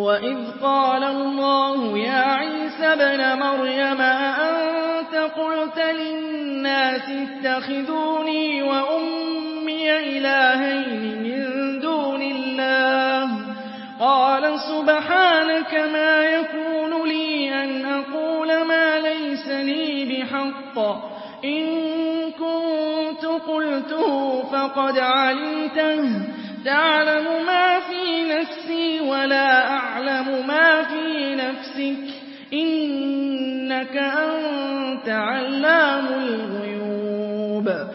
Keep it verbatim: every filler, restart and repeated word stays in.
وَإِذْ قَالَ اللَّهُ يَا عِيسَى ابْنَ مَرْيَمَ أَأَنتَ قُلْتَ لِلنَّاسِ اتَّخِذُونِي وَأُمِّيَ إِلَٰهَيْنِ مِن دُونِ اللَّهِ ۖ قَالَ سُبْحَانَكَ مَا يَكُونُ لِي أَنْ أَقُولَ مَا لَيْسَ لِي بِحَقٍّ ۚ إِن كُنتُ قُلْتُهُ فَقَدْ عَلِمْتَهُ ۚ تَعْلَمُ مَا فِي نَفْسِي وَلَا أَعْلَمُ مَا فِي نَفْسِكَ ۚ إِنَّكَ أَنتَ عَلَّامُ